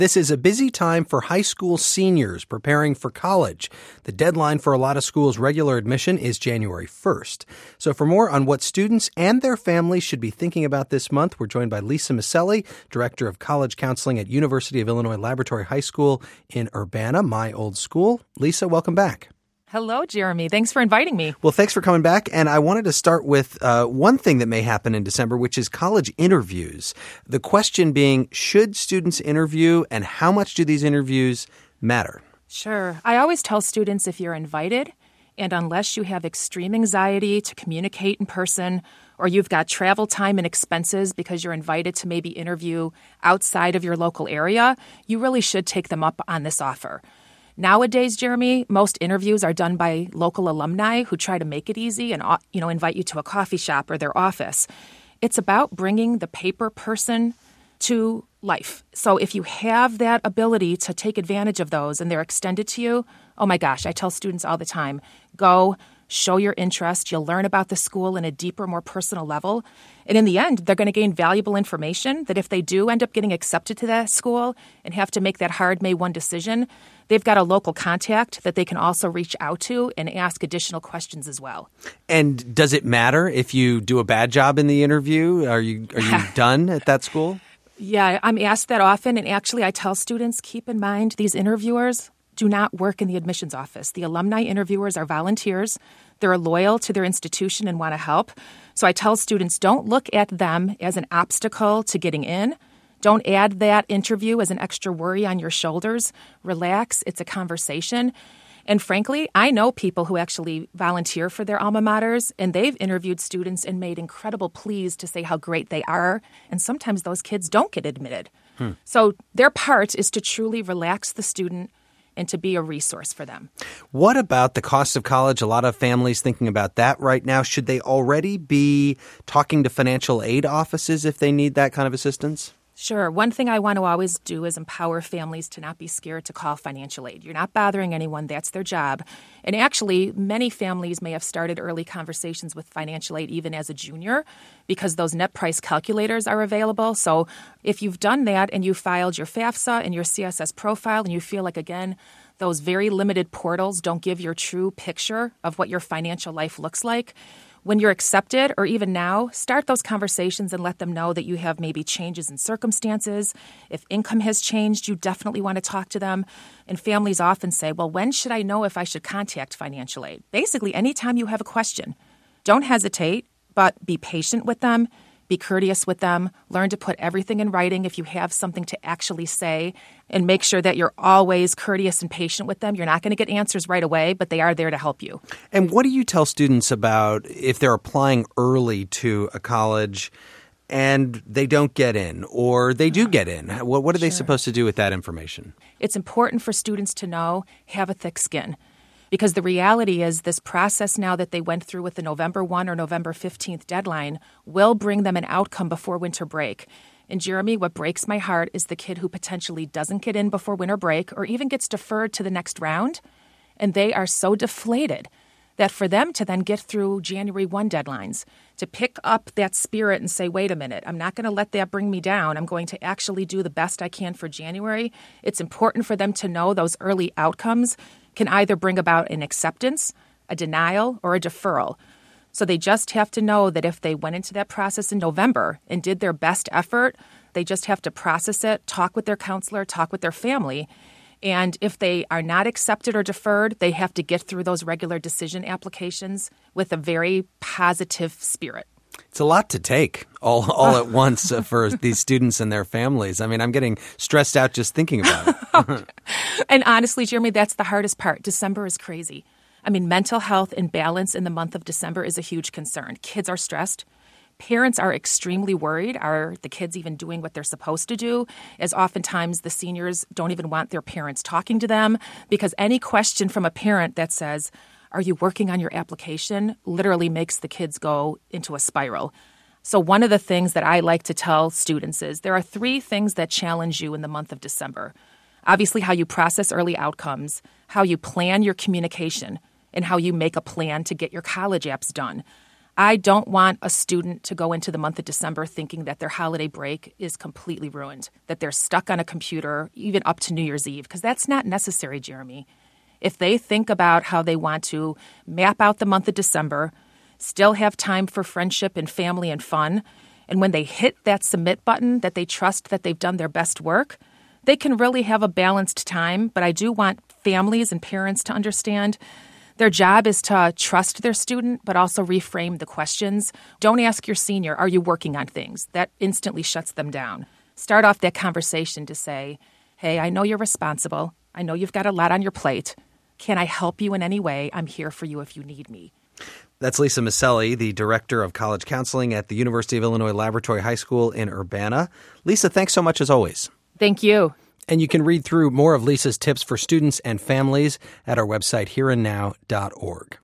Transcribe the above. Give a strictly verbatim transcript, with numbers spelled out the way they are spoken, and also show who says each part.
Speaker 1: This is a busy time for high school seniors preparing for college. The deadline for a lot of schools' regular admission is January first. So for more on what students and their families should be thinking about this month, we're joined by Lisa Miceli, Director of College Counseling at University of Illinois Laboratory High School in Urbana, my old school. Lisa, welcome back.
Speaker 2: Hello, Jeremy. Thanks for inviting me.
Speaker 1: Well, thanks for coming back. And I wanted to start with uh, one thing that may happen in December, which is college interviews. The question being, should students interview, and how much do these interviews matter?
Speaker 2: Sure. I always tell students if you're invited, and unless you have extreme anxiety to communicate in person, or you've got travel time and expenses because you're invited to maybe interview outside of your local area, you really should take them up on this offer. Nowadays, Jeremy, most interviews are done by local alumni who try to make it easy and, you know, invite you to a coffee shop or their office. It's about bringing the paper person to life. So if you have that ability to take advantage of those and they're extended to you, oh my gosh, I tell students all the time, go, show your interest. You'll learn about the school in a deeper, more personal level. And in the end, they're going to gain valuable information that if they do end up getting accepted to that school and have to make that hard May first decision, they've got a local contact that they can also reach out to and ask additional questions as well.
Speaker 1: And does it matter if you do a bad job in the interview? Are you are you done at that school?
Speaker 2: Yeah, I'm asked that often. And actually, I tell students, keep in mind these interviewers do not work in the admissions office. The alumni interviewers are volunteers. They're loyal to their institution and want to help. So I tell students, don't look at them as an obstacle to getting in. Don't add that interview as an extra worry on your shoulders. Relax. It's a conversation. And frankly, I know people who actually volunteer for their alma maters, and they've interviewed students and made incredible pleas to say how great they are. And sometimes those kids don't get admitted. Hmm. So their part is to truly relax the student and to be a resource for them.
Speaker 1: What about the cost of college? A lot of families thinking about that right now. Should they already be talking to financial aid offices if they need that kind of assistance?
Speaker 2: Sure. One thing I want to always do is empower families to not be scared to call financial aid. You're not bothering anyone. That's their job. And actually, many families may have started early conversations with financial aid even as a junior because those net price calculators are available. So if you've done that and you filed your FAFSA and your C S S profile and you feel like, again, those very limited portals don't give your true picture of what your financial life looks like, when you're accepted, or even now, start those conversations and let them know that you have maybe changes in circumstances. If income has changed, you definitely want to talk to them. And families often say, well, when should I know if I should contact financial aid? Basically, anytime you have a question. Don't hesitate, but be patient with them. Be courteous with them. Learn to put everything in writing if you have something to actually say, and make sure that you're always courteous and patient with them. You're not going to get answers right away, but they are there to help you.
Speaker 1: And what do you tell students about if they're applying early to a college and they don't get in, or they do get in? What, what are they
Speaker 2: Sure.
Speaker 1: supposed to do with that information?
Speaker 2: It's important for students to know, have a thick skin. Because the reality is this process now that they went through with the November first or November fifteenth deadline will bring them an outcome before winter break. And Jeremy, what breaks my heart is the kid who potentially doesn't get in before winter break or even gets deferred to the next round. And they are so deflated that for them to then get through January first deadlines, to pick up that spirit and say, wait a minute, I'm not going to let that bring me down. I'm going to actually do the best I can for January. It's important for them to know those early outcomes can either bring about an acceptance, a denial, or a deferral. So they just have to know that if they went into that process in November and did their best effort, they just have to process it, talk with their counselor, talk with their family. And if they are not accepted or deferred, they have to get through those regular decision applications with a very positive spirit.
Speaker 1: It's a lot to take all all at once uh, for these students and their families. I mean, I'm getting stressed out just thinking about it.
Speaker 2: And honestly, Jeremy, that's the hardest part. December is crazy. I mean, mental health and balance in the month of December is a huge concern. Kids are stressed. Parents are extremely worried. Are the kids even doing what they're supposed to do? As oftentimes the seniors don't even want their parents talking to them because any question from a parent that says, are you working on your application, literally makes the kids go into a spiral. So one of the things that I like to tell students is there are three things that challenge you in the month of December. Obviously, how you process early outcomes, how you plan your communication, and how you make a plan to get your college apps done. I don't want a student to go into the month of December thinking that their holiday break is completely ruined, that they're stuck on a computer even up to New Year's Eve, because that's not necessary, Jeremy. If they think about how they want to map out the month of December, still have time for friendship and family and fun, and when they hit that submit button, that they trust that they've done their best work, they can really have a balanced time. But I do want families and parents to understand their job is to trust their student, but also reframe the questions. Don't ask your senior, are you working on things? That instantly shuts them down. Start off that conversation to say, hey, I know you're responsible. I know you've got a lot on your plate. Can I help you in any way? I'm here for you if you need me.
Speaker 1: That's Lisa Miceli, the Director of College Counseling at the University of Illinois Laboratory High School in Urbana. Lisa, thanks so much as always.
Speaker 2: Thank you.
Speaker 1: And you can read through more of Lisa's tips for students and families at our website, here and now dot org.